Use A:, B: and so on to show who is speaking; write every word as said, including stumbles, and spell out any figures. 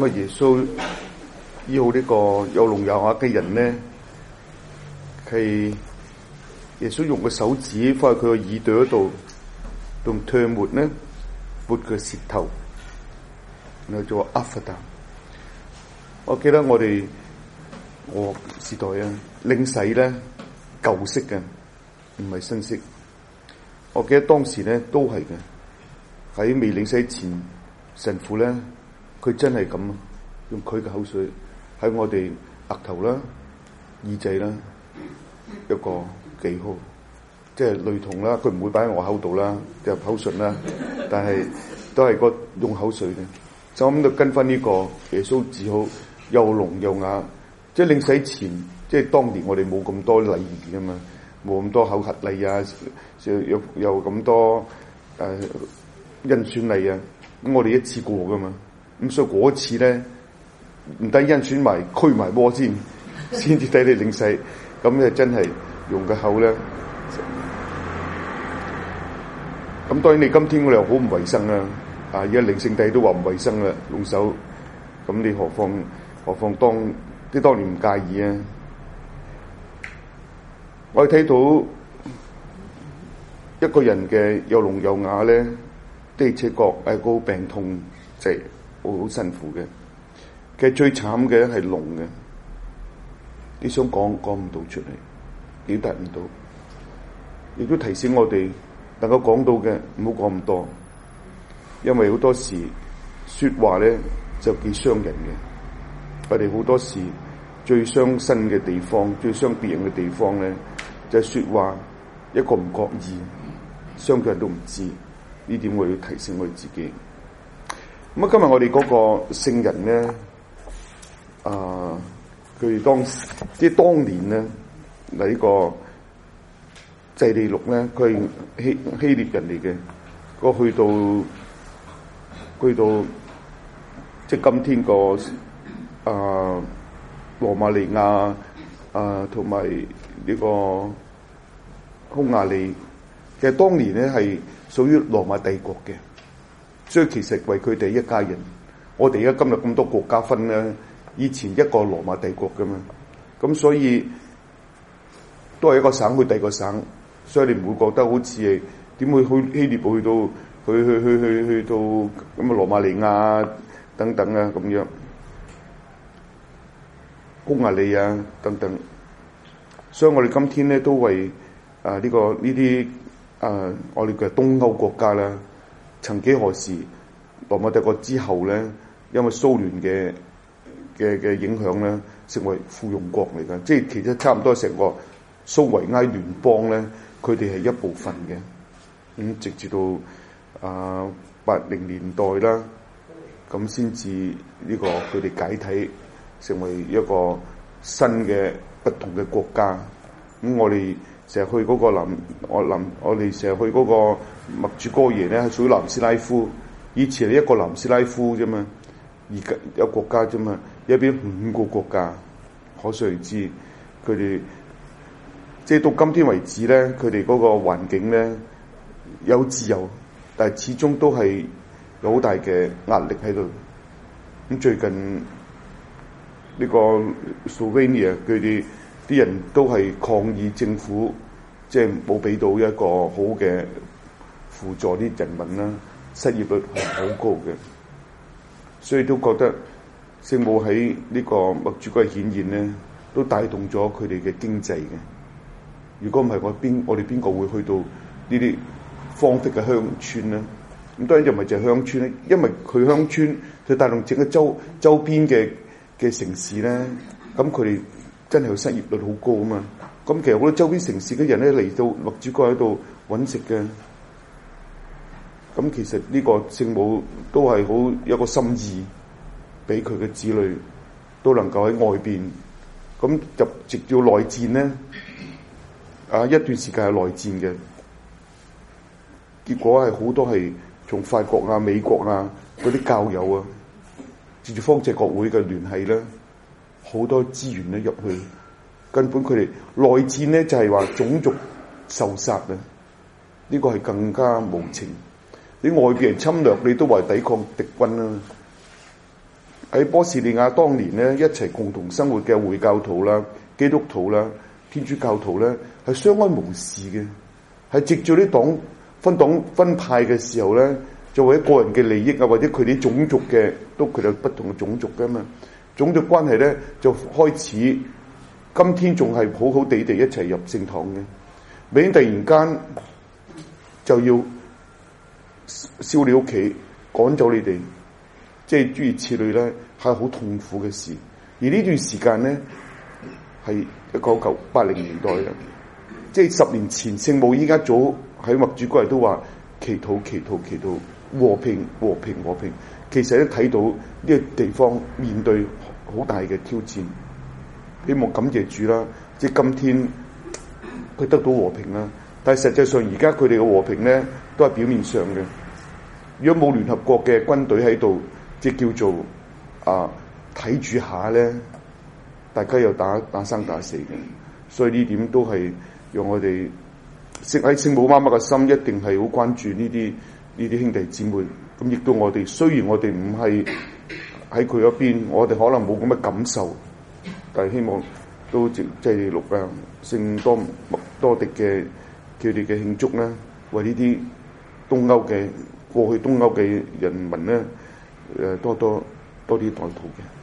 A: 咁啊，耶穌醫好呢個有聾有啞嘅人咧，係耶穌用個手指放喺佢個耳朵嗰度，用唾沫咧撥佢舌頭，然後做阿弗達。我記得我哋我時代啊，領洗咧舊式嘅，唔係新式。我記得當時咧都係嘅，喺未領洗前，神父咧佢真係咁用佢嘅口水喺我哋額頭啦、耳仔啦一個記號，即係類同啦。佢唔會擺喺我口度啦，入口唇啦，但係都係個用口水嘅。就咁就跟翻呢個耶穌治好又聾又啞，即係領洗前，即係當年我哋冇咁多禮儀啊嘛，冇咁多口核禮啊，又又咁多誒印選禮啊，咁我哋一次過噶嘛，咁所以嗰次咧唔單印選埋驅埋魔先，先至睇你領洗，咁咧真係用個口咧。咁當然你今天我哋好唔衞生啦，啊而家領聖體都話唔衞生啦，用手，咁你何況何況當啲當年唔介意啊？我哋睇到一個人嘅有聾有啞咧，的而且確係個病痛，即係好好辛苦嘅。其實最慘嘅係聾嘅，你想講講唔到出嚟，表達唔到，亦都提醒我哋能夠講到嘅唔好講咁多，因為好多時說話咧就幾傷人嘅。我哋好多時最傷身嘅地方，最傷別人嘅地方咧，就係、是、說話一個唔覺意，傷咗人都唔知。呢點我要提醒我哋自己。咁啊，今日我哋嗰個聖人咧，啊，佢當即係當年咧嚟呢個祭地錄咧，佢係希希臘人嚟嘅，個去到去到即係今天個啊羅馬尼亞啊同埋呢個匈牙利，其實當年咧係屬於羅馬帝國嘅，所以其實為佢哋一家人。我哋而家今日咁多國家分咧，以前一個羅馬帝國噶嘛，咁所以都係一個省去第二個省，所以你唔會覺得好似係點會去希臘去到去去去去去到咁啊羅馬尼亞等等啊咁樣，匈牙利啊等等。所以我哋今天咧都為啊呢、這個呢啲啊我哋嘅東歐國家啦，曾幾何時羅馬帝國之後咧，因為蘇聯嘅嘅嘅影響咧，成為附庸國嚟㗎，即係其實差唔多成個蘇維埃聯邦咧，佢哋係一部分嘅。咁、嗯、直至到啊八零年代啦，咁先至呢個佢哋解體，成為一個新嘅不同嘅國家。咁、嗯、我哋成日去嗰個南，我南我哋成日去嗰個默主哥耶咧，係屬於南斯拉夫。以前係一個南斯拉夫啫嘛，而家有國家啫嘛，一邊五個國家，可想而知佢哋即係到今天為止咧，佢哋嗰個環境咧有自由，但係始終都係有好大嘅壓力喺度。咁最近呢個 Slovenia 佢哋啲人都係抗議政府，即係冇俾到一個好嘅輔助啲人民啦。失業率係好高嘅，所以都覺得聖母喺呢個默主哥顯現咧，都帶動咗佢哋嘅經濟嘅。如果唔係我邊我哋邊個會去到呢啲荒僻嘅鄉村咧？咁當然就唔係淨係鄉村咧，因為佢鄉村就帶動整個周周邊嘅嘅城市咧，咁佢哋真係有失業率好高啊嘛。咁其實好多周邊城市嘅人咧嚟到默主哥喺度揾食嘅。咁其實呢個聖母都係好有個心意，俾佢嘅子女都能夠喺外邊。咁就直到內戰咧，啊一段時間係內戰嘅，結果係好多係從法國啊、美國啊嗰啲教友啊，接住方濟各會嘅聯繫咧，好多資源咧入去，根本佢哋內戰咧就係話種族受殺啊！呢個係更加無情。你外邊人侵略，你都話抵抗敵軍啦。 喺波士尼亞當年咧一齊共同生活嘅回教徒啦、基督徒啦、天主教徒咧係相安無事嘅，係藉住啲黨分黨分派嘅時候咧，作為個人嘅利益啊，或者佢哋種族嘅都佢哋不同嘅種族噶嘛，種族關係咧就開始，今天仲係好好地地一齊入聖堂嘅，明突然間就要燒你屋企，趕走你哋。即係諸如此類咧，係好痛苦嘅事。而呢段時間咧，係一九九八零年代嘅，即係十年前聖母依家早喺默主嗰日都話祈禱、祈禱、祈禱，和平、和平、和平。其實咧睇到呢個地方面對好大嘅挑戰，希望感謝主啦。即係今天佢得到和平啦，但係實際上而家佢哋嘅和平咧都係表面上嘅。如果冇聯合國嘅軍隊喺度，即叫做啊睇住下咧，大家又打打生打死嘅，所以呢點都係讓我哋聖喺聖母媽媽嘅心一定係好關注呢啲呢啲兄弟姊妹。咁亦都我哋雖然我哋唔係喺佢嗰邊，我哋可能冇咁嘅感受，但係希望都即係錄啊聖多多迪嘅佢哋嘅慶祝啦，為呢啲東歐嘅過去東歐嘅人民咧。誒多多多啲代禱嘅。